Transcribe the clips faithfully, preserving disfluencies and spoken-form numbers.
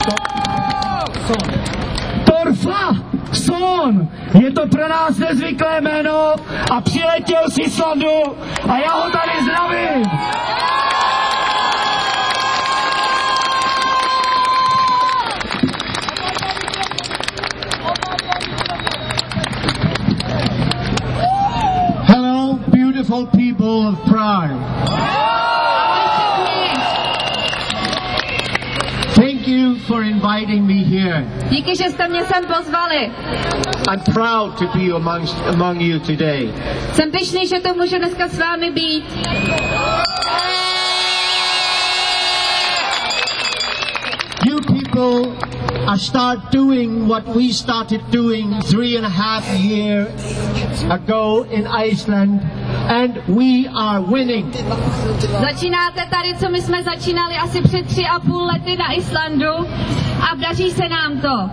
Torfa Son, je to pro nás nezvyklé jméno a přiletěl z Islandu a já ho tady zdravím. Hello, beautiful people of Prague. Thank you for inviting me here. Díky, že jste mě sem pozvali. I'm proud to be amongst, among you today. Jsem pyšný, že to můžu dneska s vámi být. You people are start doing what we started doing three and a half years ago in Iceland, and we are winning. Začínáte tady, co my jsme začínali asi před tři a půl lety na Islandu a daří se nám to.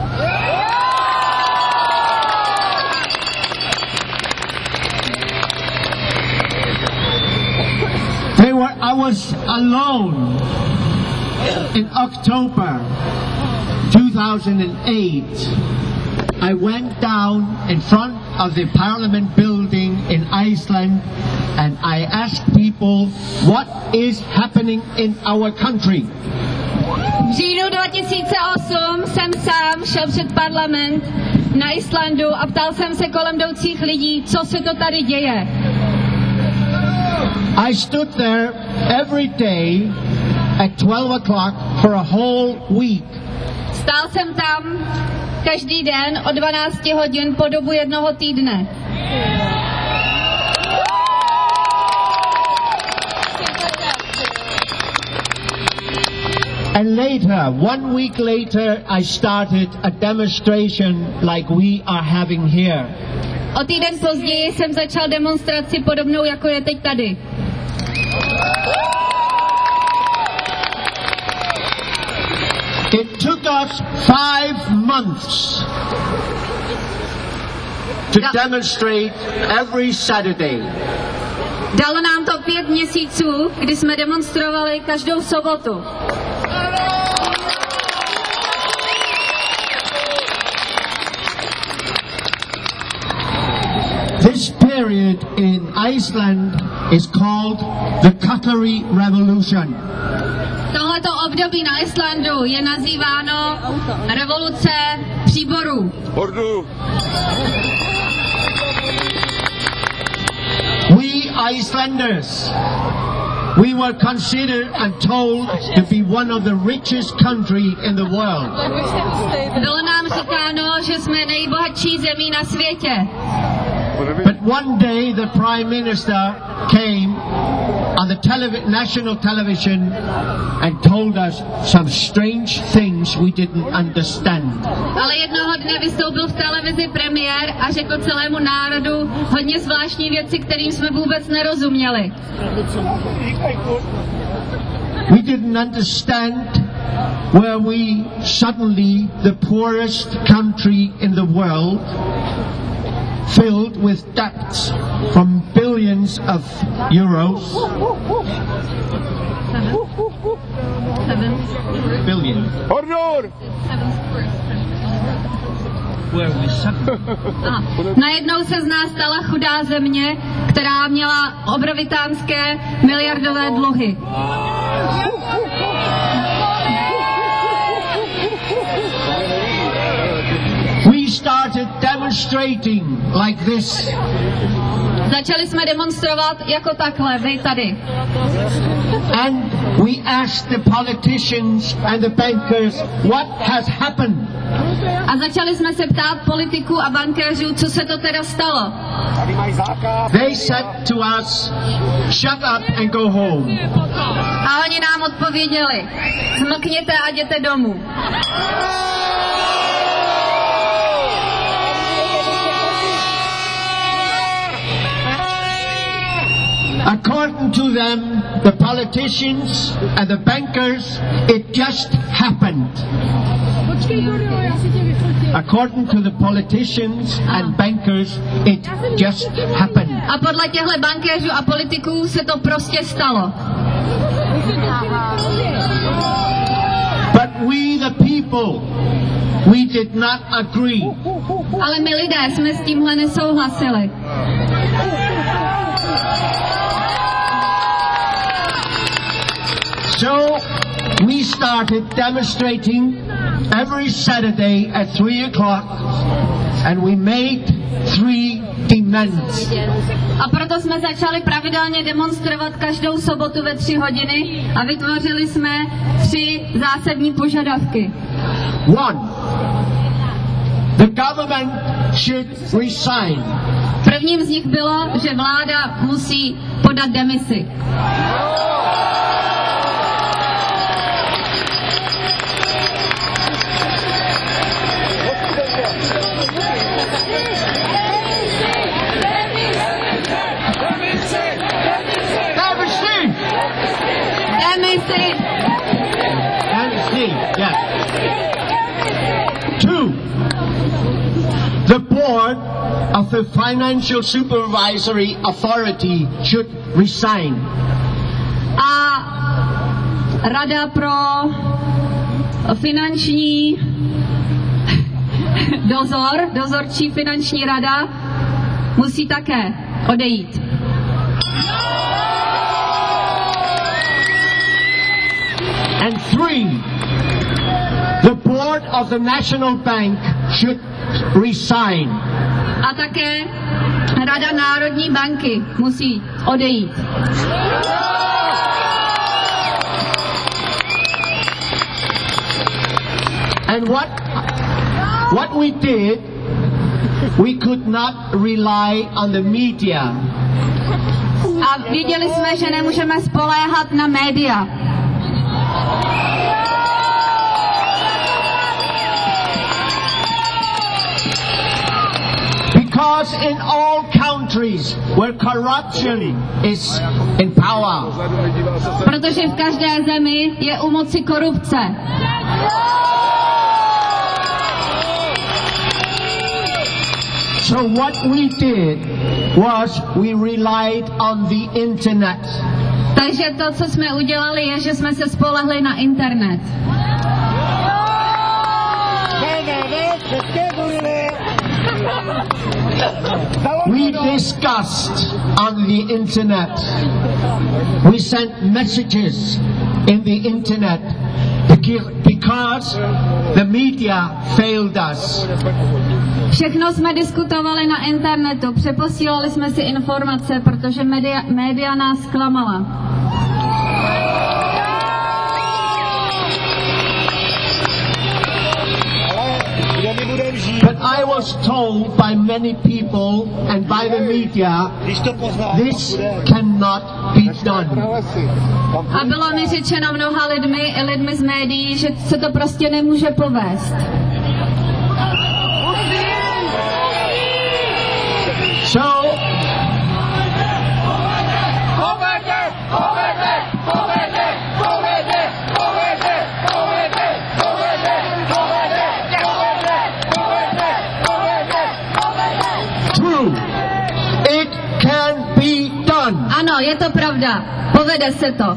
They were, I was alone in October two thousand eight. I went down in front of the parliament building in Iceland and I asked people what is happening in our country. V říjnu dva tisíce osm jsem sám šel před parlament na Islandu a ptal jsem se kolem jdoucích lidí, co se to tady děje. I stood there every day at twelve o'clock for a whole week. Stál jsem tam každý den od dvanácti hodin po dobu jednoho týdne. And later, one week later, I started a demonstration like we are having here. O týden později jsem začal demonstraci podobnou, jako je teď tady. It took us five months to demonstrate every Saturday. Dalo nám to pět měsíců, kdy jsme demonstrovali každou sobotu. This period in Iceland is called the Cutlery Revolution. Tohleto období na Islandu je nazýváno revoluce příborů. Ordu. We Icelanders, we were considered and told to be one of the richest country in the world. Bylo nám říkáno, že jsme nejbohatší zemí na světě. But one day the Prime Minister came on the televi- national television and told us some strange things we didn't understand. Ale jednoho dne vystoupil v televizi premiér a řekl celému národu hodně zvláštní věci, kterým jsme vůbec nerozuměli. We didn't understand where we suddenly, the poorest country in the world, filled with debts from billions of euros. Seven. Billion. Ordu. Aha. Najednou se z nás stala chudá země, která měla obrovitánské miliardové dluhy. We started demonstrating like this. Začali jsme demonstrovat jako takhle, vy tady. And we asked the politicians and the bankers what has happened. A začali jsme se ptát politiků a bankéřů, co se to teda stalo. They said to us, shut up and go home. A oni nám odpověděli, zmlkněte a jděte domů. According to them, the politicians and the bankers, it just happened. According to the politicians and bankers, it just happened. A podle těchto bankéřů a politiků se to prostě stalo. But we, the people, we did not agree. Ale my lidé jsme s tímhle nesouhlasili. So we started demonstrating every Saturday at three o'clock, and we made three demands. A proto jsme začali pravidelně demonstrovat každou sobotu ve tři hodiny a vytvořili jsme tři zásadní požadavky. One, the government should resign. Prvním z nich bylo, že vláda musí podat demisi. Demisi. Demisi, yes. Two, the board of the Financial Supervisory Authority should resign. A Rada pro finanční dozor, dozorčí finanční rada musí také odejít. And three, the board of the National Bank should resign. A také Rada Národní banky musí odejít. And what what we did, we could not rely on the media. A viděli jsme, že nemůžeme spoléhat na média. Because in all countries where corruption is in power. Protože v každé zemi je u moci korupce. So what we did was we relied on the internet. Takže to, co jsme udělali, je, že jsme se spolehli na internet. We discussed on the internet. We sent messages in the internet because the media failed us. Všechno jsme diskutovali na internetu, přeposílali jsme si informace, protože média, média nás zklamala. But I was told by many people and by the media, this cannot be done. A bylo mi řečeno mnoha lidmi, lidmi z médií, že se to prostě nemůže povést. So, true, it can be done. Ano, je to pravda. Povede se to.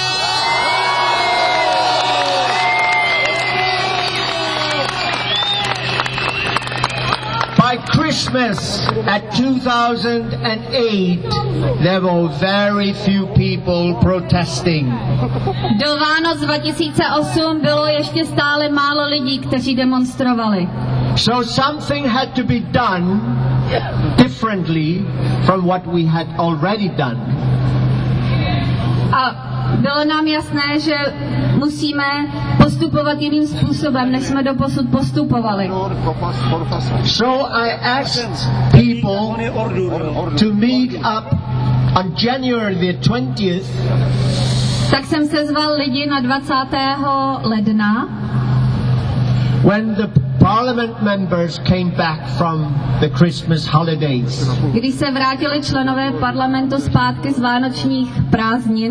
By Christmas at two thousand eight, there were very few people protesting. Do Vánoc dva tisíce osm bylo ještě stále málo lidí, kteří demonstrovali. So something had to be done differently from what we had already done. A bylo nám jasné, že musíme postupovat jiným způsobem, než jsme doposud postupovali. So I asked people to meet up on January the twentieth. Tak jsem se zval lidi na dvacátého ledna, when the parliament members came back from the Christmas holidays. Když se vrátili členové parlamentu zpátky z vánočních prázdnin.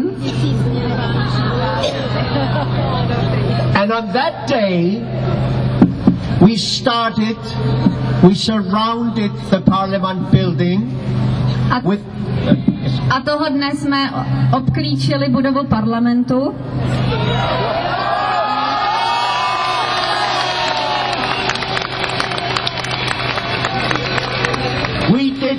And on that day we started, we surrounded the parliament building a, with a toho dne jsme obklíčili budovu parlamentu.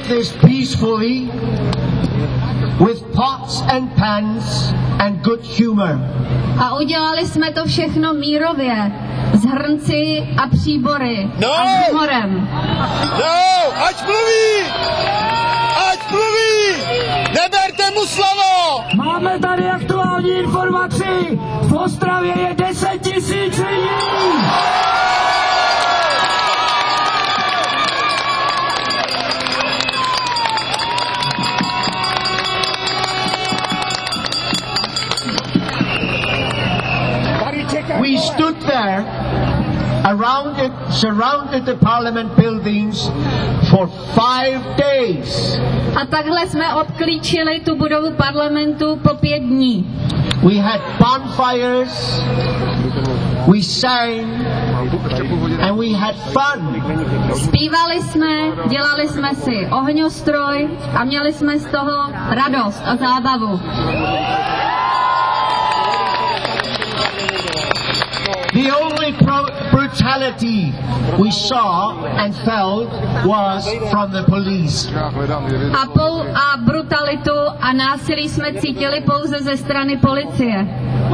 this peacefully with pots and pans and good humor. A udělali jsme to všechno mírově, s hrnci a příbory no! a s humorem. No, ať mluví! Ať mluví! Neberte mu slovo! Máme tady aktuální informaci. V Ostravě je deset tisíc lidí. We stood there around it, surrounded the parliament buildings for five days. A takhle jsme obklíčili tu budovu parlamentu po pět dní. We had bonfires, we sang, and we had fun. Zpívali jsme, dělali jsme si ohňostroj a měli jsme z toho radost a zábavu. The only pro- brutality we saw and felt was from the police. A, pou, a brutalitu a násilí jsme cítili pouze ze strany policie.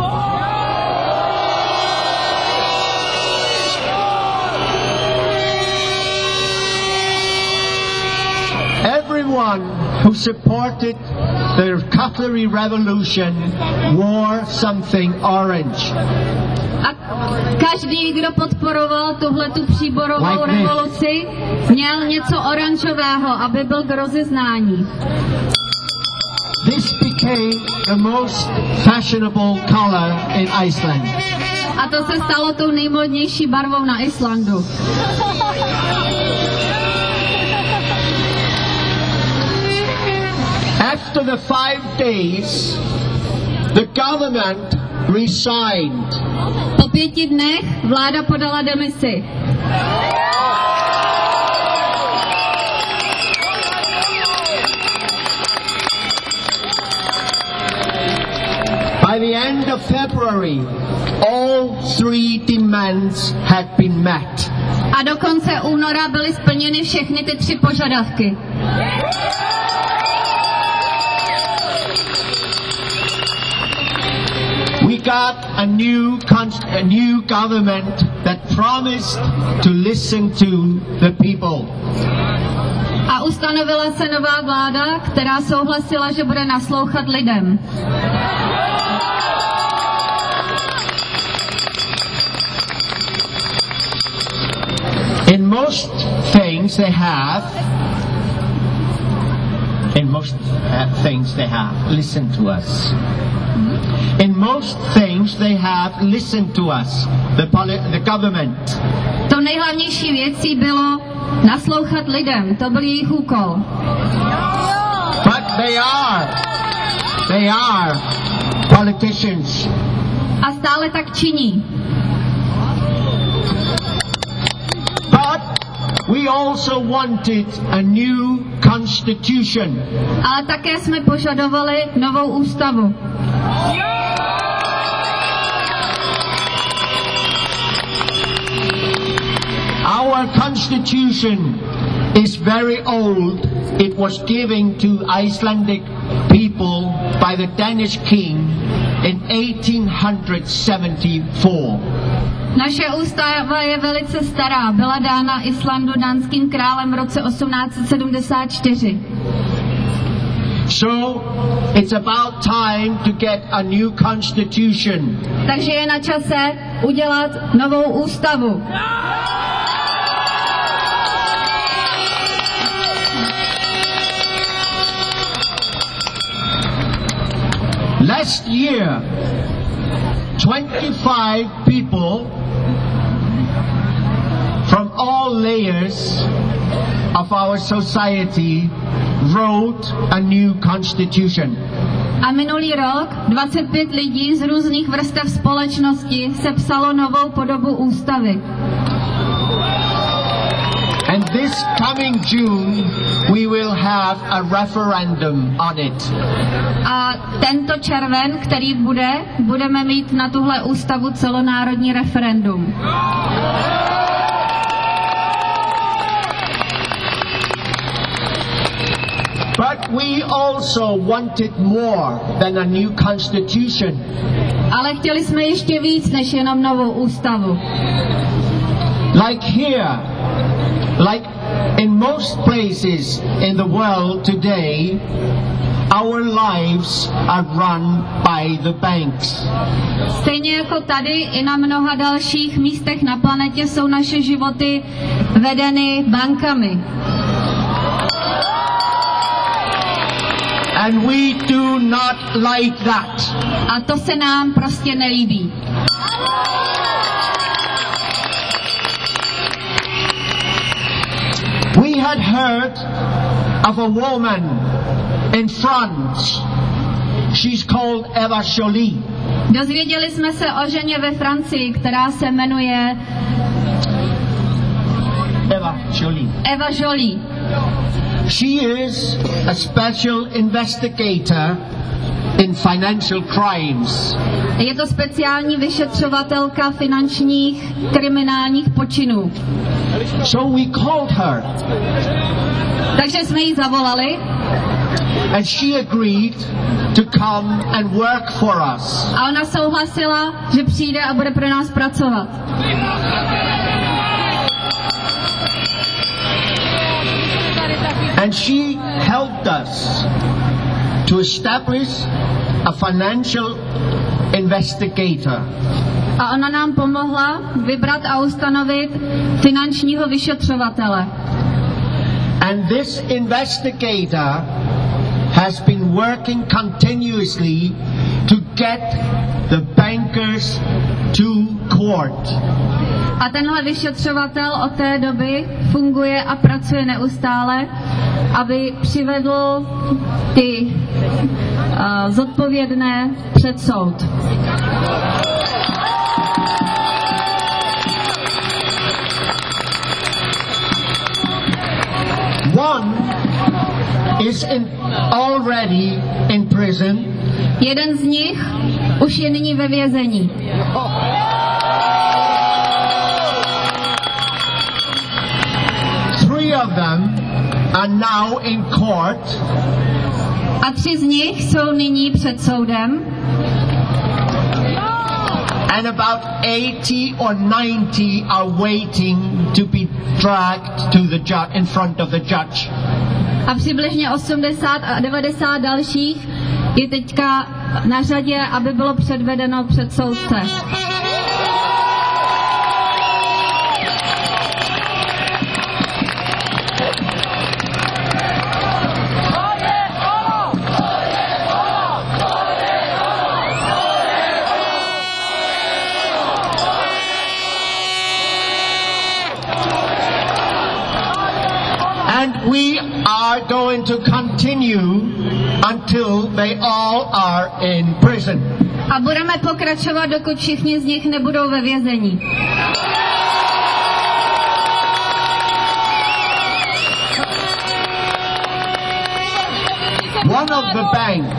Everyone who supported the cutlery revolution wore something orange. A každý, kdo podporoval tuhletu příborovou Like revoluci, měl něco oranžového, aby byl k rozeznání. This became the most fashionable color in Iceland. A to se stalo tou nejmodnější barvou na Islandu. After the five days, the government resigned. Po pěti dnech vláda podala demisi. By the end of February, all three demands had been met. A do konce února byly splněny všechny ty tři požadavky. We got a new const- a new government that promised to listen to the people. A ustanovila se nová vláda, která souhlasila, že bude naslouchat lidem. In most things they have, in most uh, things they have listened to us. In most things they have listened to us, the, poli- the government. To nejhlavnější věcí bylo naslouchat lidem, to byl jejich úkol. But they are, they are politicians. A stále tak činí. But we also wanted a new constitution. Ale také jsme požadovali novou ústavu. Our constitution is very old. It was given to Icelandic people by the Danish king in eighteen seventy-four. Naše ústava je velice stará, byla dána Islandu dánským králem v roce osmnáct set sedmdesát čtyři. So it's about time to get a new constitution. Takže je na čase udělat novou ústavu. Last year, twenty-five people from all layers of our society wrote a new constitution. A minulý rok dvacet pět lidí z různých vrstev společnosti sepsalo novou podobu ústavy. And this coming June we will have a referendum on it. A tento červen, který bude, budeme mít na tuhle ústavu celonárodní referendum. also wanted more than a new constitution. Ale chtěli jsme ještě víc než jenom novou ústavu. Like here, like in most places in the world today, our lives are run by the banks. Stejně jako tady i na mnoha dalších místech na planetě jsou naše životy vedeny bankami. And we do not like that. A to se nám prostě nelíbí. We had heard of a woman in France. She's called Eva Joly. Dozvěděli jsme se o ženě ve Francii, která se jmenuje Eva Joly. Eva Joly. She is a special investigator in financial crimes. Je to speciální vyšetřovatelka finančních kriminálních počinů. So we called her. Takže jsme ji zavolali. And she agreed to come and work for us. A ona souhlasila, že přijde a bude pro nás pracovat. And she helped us to establish a financial investigator. A ona nám pomohla vybrat a ustanovit finančního vyšetřovatele. And this investigator has been working continuously to get the bankers to court. A tenhle vyšetřovatel od té doby funguje a pracuje neustále, aby přivedl ty uh, zodpovědné před soud. One is in, already in prison. Jeden z nich už je nyní ve vězení. Three of them are now in court. A tři z nich jsou nyní před soudem. And about eighty or ninety are waiting to be dragged to the judge in front of the judge. A přibližně osmdesát a devadesát dalších je teďka na řadě, aby bylo předvedeno před soudce. And we are going to continue until they all are in prison. A budeme pokračovat, dokud všichni z nich nebudou ve vězení. One of the bank,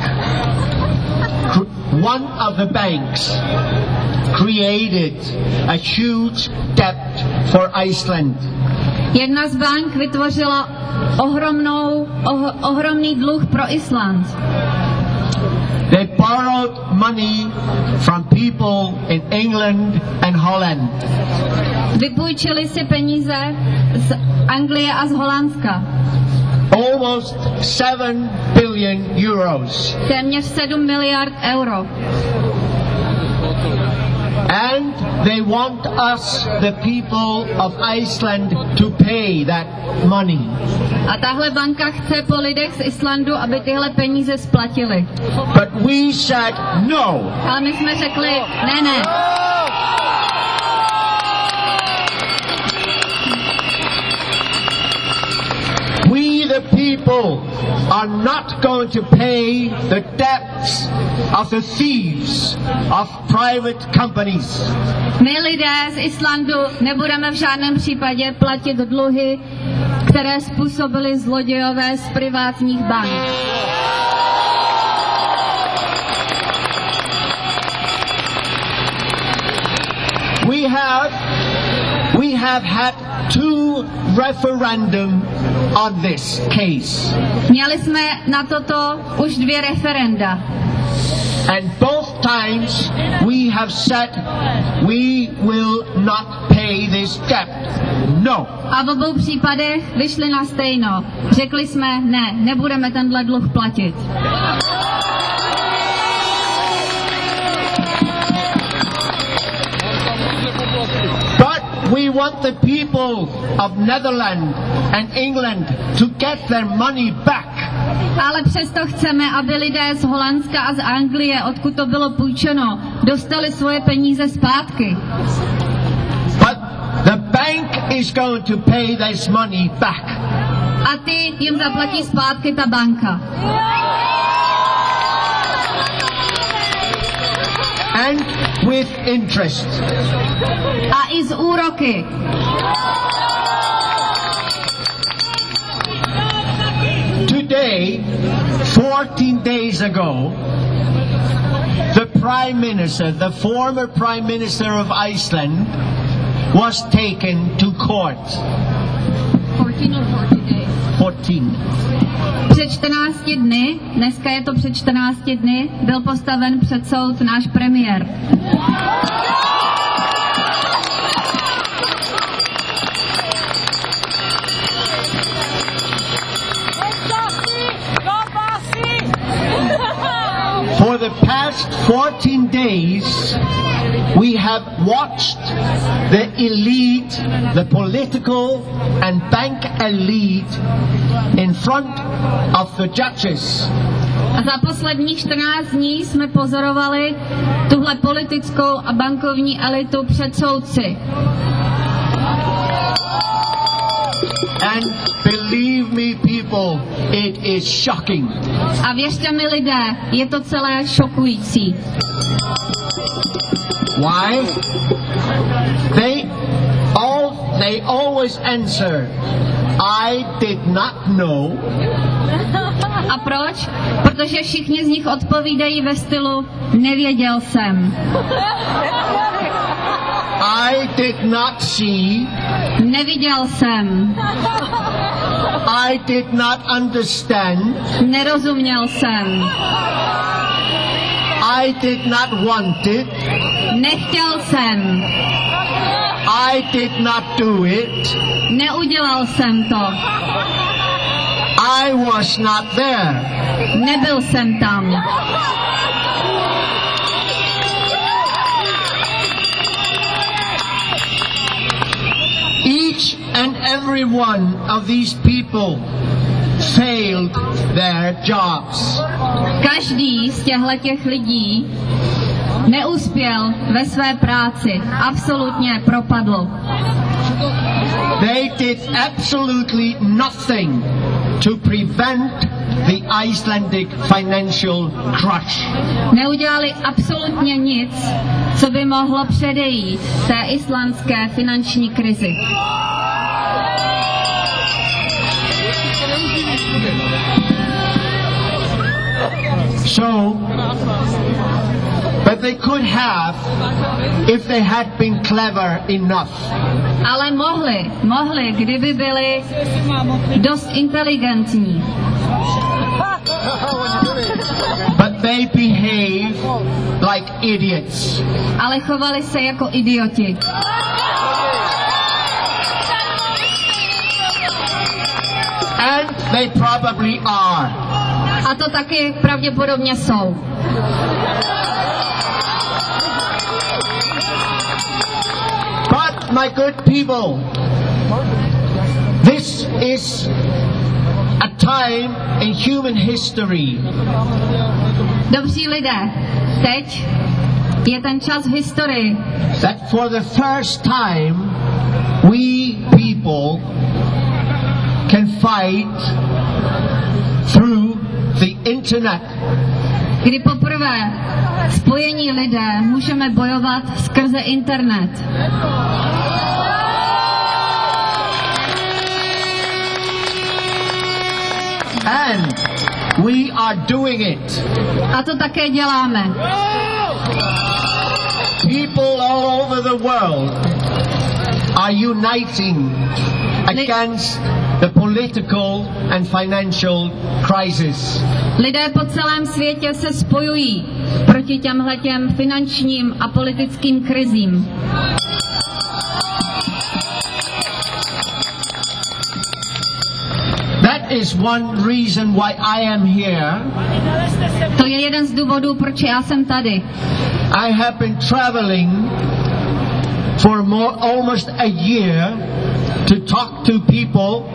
one of the banks created a huge debt for Iceland. Jedna z bank vytvořila ohromnou, oh, ohromný dluh pro Island. They borrowed money from people in England and Holland. Vypůjčili si peníze z Anglie a z Holandska. Almost seven billion euros. Téměř sedm miliard euro. And they want us, the people of Iceland, to pay that money. A tahle banka chce po lidech z Islandu, aby tyhle peníze splatili. But we said no. Ale my jsme řekli, ne, ne. We, the people, are not going to pay the debts of the thieves of private companies. My lidé z Islandu nebudeme v žádném případě platit dluhy, které způsobili zlodějové z privátních bank. We have, we have had two referendum on this case. Měli jsme na toto už dvě referenda. And both times we have said we will not pay this debt. No. A v obou případech vyšli na stejno. Řekli jsme, ne, nebudeme tenhle dluh platit. But we want the people of Netherlands and England to get their money back. Ale přesto chceme, aby lidé z Holandska a z Anglie, odkud to bylo půjčeno, dostali svoje peníze zpátky. But the bank is going to pay this money back. A ty jim zaplatí zpátky ta banka. And with interest. A i z úroky. Today, fourteen days ago, the Prime Minister, the former Prime Minister of Iceland, was taken to court. fourteen. Před čtrnácti dny, dneska je to před čtrnácti dny, byl postaven před soud náš premiér. For the past fourteen days, we have watched the elite, the political and bank elite in front of the judges. A za posledních čtrnáct dní jsme pozorovali tuhle politickou a bankovní elitu před soudci. And believe me, people, it is shocking. A věřte mi, lidé, je to celé šokující. Why? They all they always answer, I did not know. A proč? Protože všichni z nich odpovídají ve stylu nevěděl jsem. I did not see. Neviděl jsem. I did not understand. Nerozuměl jsem. I did not want it. Nechtěl jsem. I did not do it. Neudělal jsem to. I was not there. Nebyl jsem tam. Each and every one of these people failed their jobs. Každý z těchto lidí neuspěl ve své práci. Absolutně propadl. They did absolutely nothing to prevent the Icelandic financial crush. Neudělali absolutně nic, co by mohlo předejít té islandské finanční krizi. So, but they could have if they had been clever enough. Ale mohli, mohli, kdyby byli dost inteligentní. But they behave like idiots. Ale chovali se jako idioti. And they probably are. A to taky pravděpodobně jsou. But my good people, this is a time in human history. Dobří lidé, teď je ten čas v historii, That for the first time we people can fight through the internet. kdy poprvé spojení lidé můžeme bojovat skrze internet. And we are doing it. A to také děláme. People all over the world are uniting against the political and financial crisis. Lidé po celém světě se spojují proti těmhletěm finančním a politickým krizím. That is one reason why I am here. To je jeden z důvodů, proč já jsem tady. I have been traveling for more, almost a year to talk to people.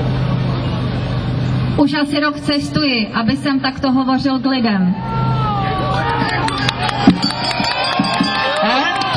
Už asi rok cestuji, aby jsem takto hovořil k lidem. And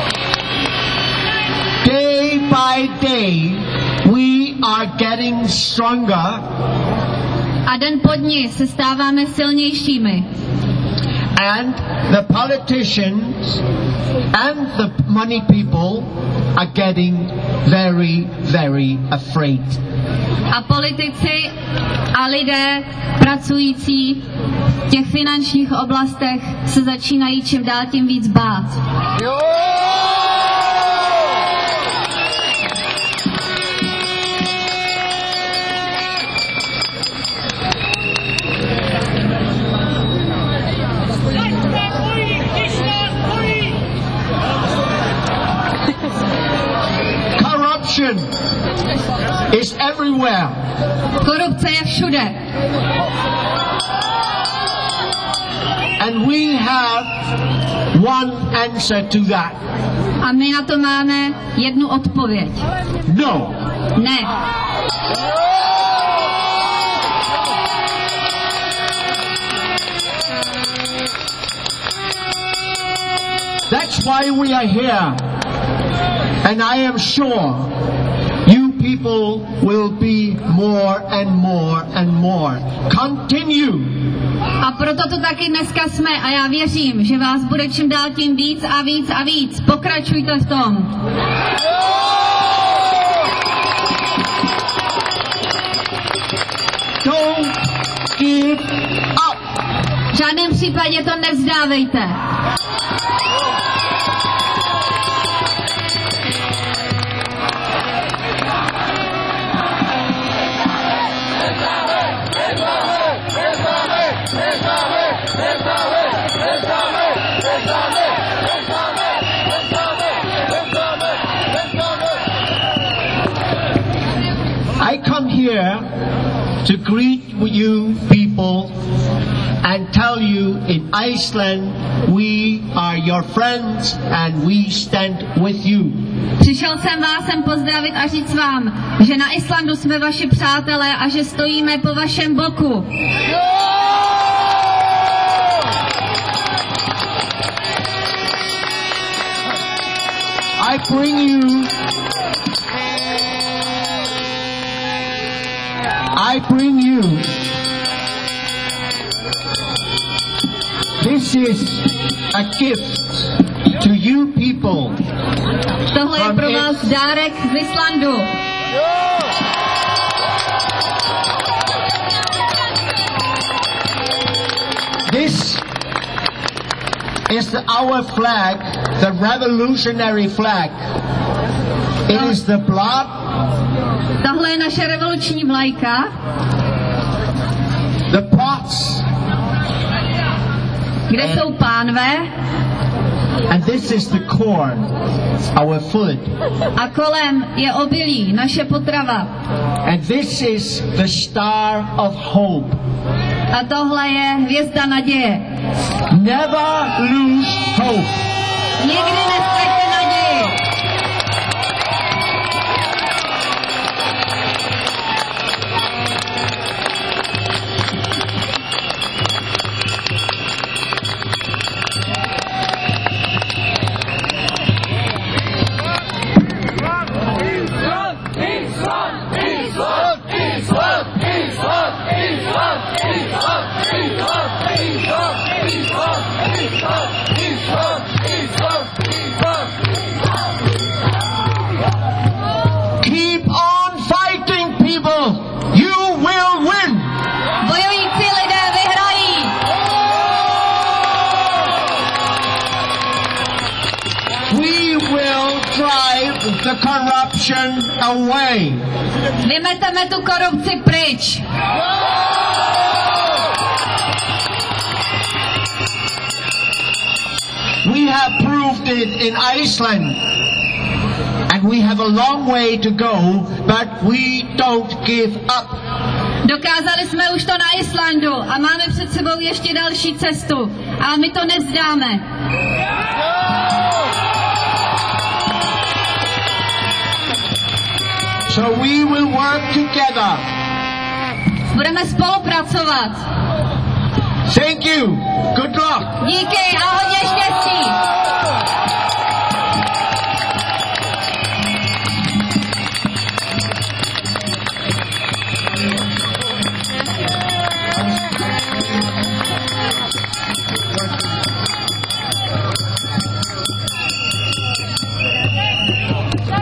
day by day we are getting stronger. A den po dni se stáváme silnějšími. And the politicians and the money people are getting very, very afraid. A politici a lidé pracující v těch finančních oblastech se začínají čím dál tím víc bát. Jo! Corruption is everywhere. Korupce je všude. And we have one answer to that. A my na to máme jednu odpověď. No. Ne. That's why we are here. And I am sure you people will be more and more and more. Continue. A proto tu taky dneska jsme a já věřím, že vás bude čím dál tím víc a víc a víc. Pokračujte v tom. Don't give up. V žádném případě to nevzdávejte. I come here to greet you people and tell you in Iceland we are your friends and we stand with you. Přišel jsem vás sem pozdravit a říct vám, že na Islandu jsme vaši přátelé a že stojíme po vašem boku. I bring you I bring you this is a gift to you people. Tohle je pro vás dárek z Islandu. This is our flag, the revolutionary flag. It is the blood. Tohle je naše revoluční vlajka. The pots. Kde jsou pánve? And this is the corn, our food. A kolem je obilí, naše potrava. And this is the star of hope. A tohle je hvězda naděje. Never lose hope. Nikdy neztraťte naději. Keep on fighting, people. You will win. Bojující lidé vyhrají. We will drive the corruption corruption away. Vymeteme tu korupci pryč. We have proved it in Iceland. And we have a long way to go, but we don't give up. Dokázali jsme už to na Islandu a máme před sebou ještě další cestu, ale my to nevzdáme. So we will work together. Budeme spolupracovat. Thank you. Good luck. Díky a hodně štěstí.